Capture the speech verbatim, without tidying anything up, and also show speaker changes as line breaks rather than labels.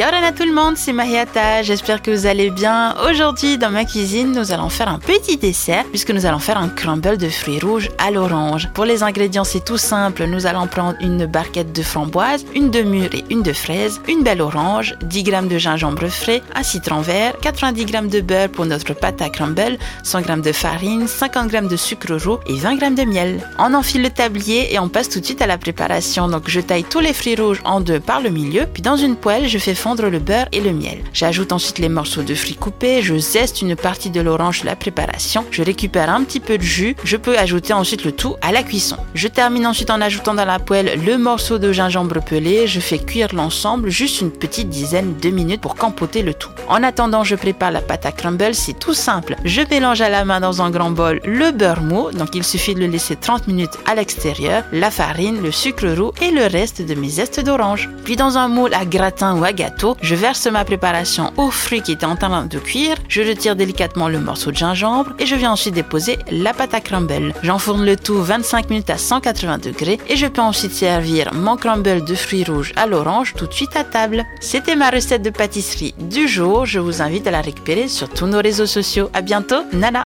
Yorana tout le monde, c'est Mahiata, j'espère que vous allez bien. Aujourd'hui, dans ma cuisine, nous allons faire un petit dessert puisque nous allons faire un crumble de fruits rouges à l'orange. Pour les ingrédients, c'est tout simple. Nous allons prendre une barquette de framboises, une de mûre et une de fraise, une belle orange, dix grammes de gingembre frais, un citron vert, quatre-vingt-dix grammes de beurre pour notre pâte à crumble, cent grammes de farine, cinquante grammes de sucre roux et vingt grammes de miel. On enfile le tablier et on passe tout de suite à la préparation. Donc je taille tous les fruits rouges en deux par le milieu, puis dans une poêle, je fais fondre le beurre et le miel. J'ajoute ensuite les morceaux de fruits coupés, je zeste une partie de l'orange sur la préparation, je récupère un petit peu de jus, je peux ajouter ensuite le tout à la cuisson. Je termine ensuite en ajoutant dans la poêle le morceau de gingembre pelé, je fais cuire l'ensemble juste une petite dizaine de minutes pour compoter le tout. En attendant, je prépare la pâte à crumble, c'est tout simple. Je mélange à la main dans un grand bol le beurre mou, donc il suffit de le laisser trente minutes à l'extérieur, la farine, le sucre roux et le reste de mes zestes d'orange. Puis dans un moule à gratin ou à gâteau, je verse ma préparation aux fruits qui étaient en train de cuire, je retire délicatement le morceau de gingembre et je viens ensuite déposer la pâte à crumble. J'enfourne le tout vingt-cinq minutes à cent quatre-vingts degrés et je peux ensuite servir mon crumble de fruits rouges à l'orange tout de suite à table. C'était ma recette de pâtisserie du jour, je vous invite à la récupérer sur tous nos réseaux sociaux. À bientôt, Nana!